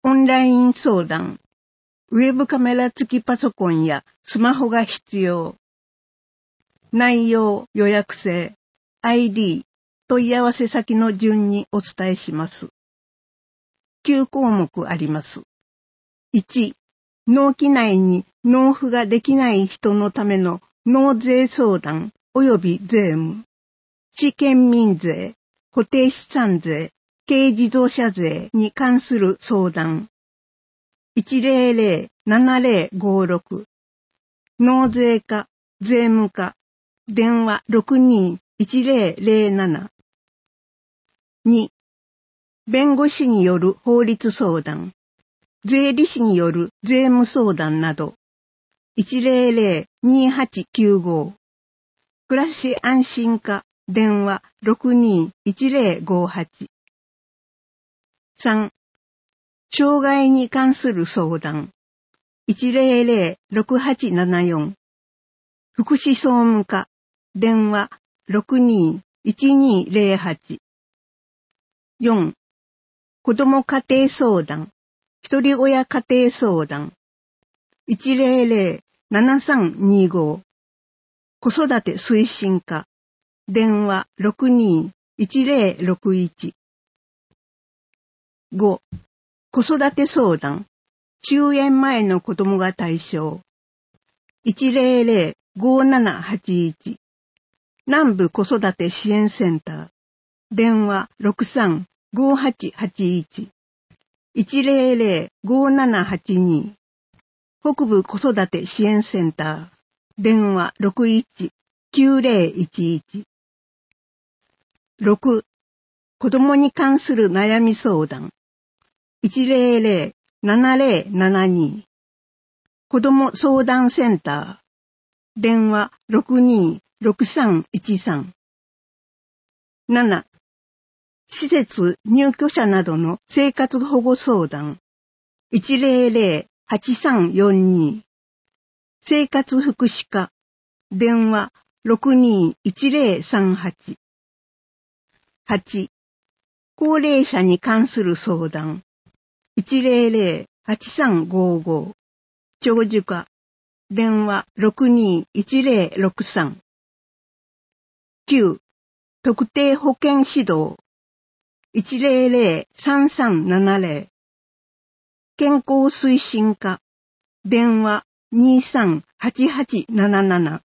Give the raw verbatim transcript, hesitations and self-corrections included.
オンライン相談。ウェブカメラ付きパソコンやスマホが必要。内容、予約制、アイディー、問い合わせ先の順にお伝えします。きゅう項目あります。いち、納期内に納付ができない人のための納税相談及び税務、市県民税、固定資産税、軽自動車税に関する相談。いちまるまるななまるごろく納税課、税務課、電話 ろくにーいちまるまるなな。に、弁護士による法律相談、税理士による税務相談など、いちまるまるにはちきゅうご。暮らし安心課、電話 ろくにーいちまるごはち。さん、障害に関する相談、いちまるまるろくはちななよん。福祉総務課、電話 ろくにーいちにーぜろはち。よん、子ども家庭相談、一人親家庭相談、いちまるまるななさんにご。子育て推進課、電話 ろくにーいちまるろくいち。ご、子育て相談、終園前の子どもが対象、いちまるまるごななはちいち。南部子育て支援センター、電話 ろくさんごはちはちいち。いちまるまるごななはちに。北部子育て支援センター、電話 ろくいちきゅうぜろいちいち。ろく、子供に関する悩み相談、いちまるまるななぜろななに。子供相談センター、電話 ろくにーろくさんいちさん。なな、施設入居者などの生活保護相談、いちまるまるはちさんよんに。生活福祉課、電話 ろくにーいちぜろさんはち。はち、高齢者に関する相談、いちまるまるはちさんごご。長寿課、電話 ろくにーいちぜろろくさん。きゅう、特定保健指導、いちまるまるさんさんななぜろ。健康推進課、電話にーさんはちはちなななな。